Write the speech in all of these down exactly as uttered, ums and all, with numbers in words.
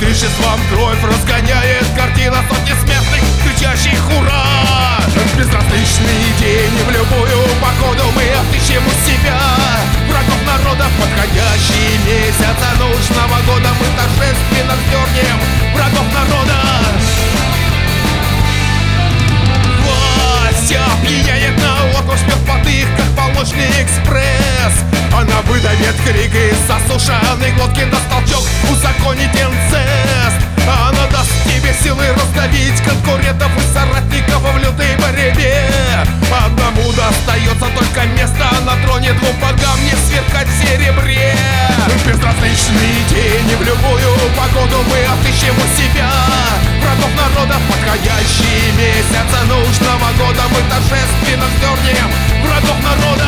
электричеством кровь разгоняет картина сотни смертных, кричащих «Ура!». В безразличный день и в любую погоду мы отыщем у себя врагов народа. В подходящий месяц нужного года мы торжественно вздернем врагов народа. Власть опьяняет на отпуск, жмет под их, как полночный экспресс. Она выдавит крик из засушенной глотки, даст толчок узаконить инцест. Она даст тебе силы раздавить конкурентов и соратников в лютой борьбе. Одному достается только место на троне, двум богам не сверкать в серебре. В безразличный день и в любую погоду мы отыщем у себя врагов народа. В подходящий месяц нужного года мы торжественно вздернем врагов народа.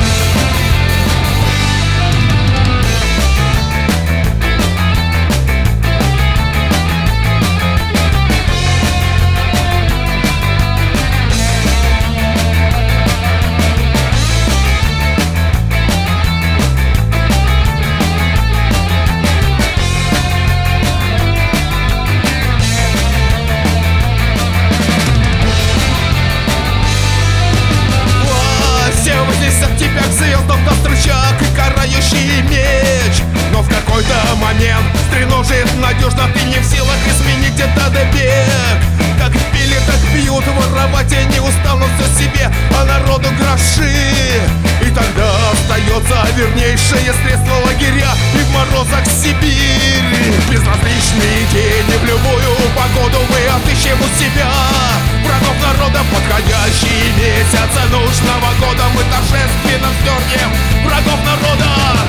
От тебя к звездам даст рычаг и карающий меч. Но в какой-то момент стреножит надежно, ты не в силах изменить этот бег. Как били, так бьют, воровать и не устанут все себе, а народу гроши. И тогда остается вернейшее средство лагеря и в морозах Сибири. В безразличный день и в любую погоду мы отыщем у себя врагов народа. Подходящий месяц нужного года мы торжественно вздернем врагов народа.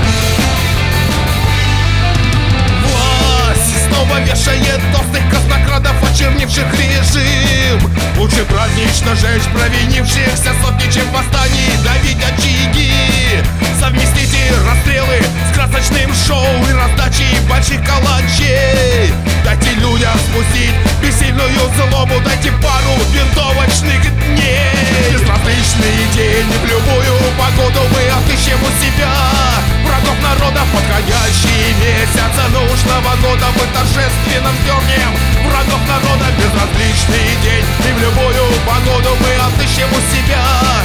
Власть снова вешает толстых казнокрадов, очернивших режим. Лучше празднично жечь провинившихся сотни, чем в восстании давить очаги. Совместите расстрелы с красочным шоу и раздачей больших калачей. Дайте людям спустить бессильную злобу, дайте пару винтовочных дней. В безразличный день и в любую погоду мы отыщем у себя врагов народа. В подходящий месяц нужного года мы торжественно вздернем врагов народа. В безразличный день и в любую погоду мы отыщем у себя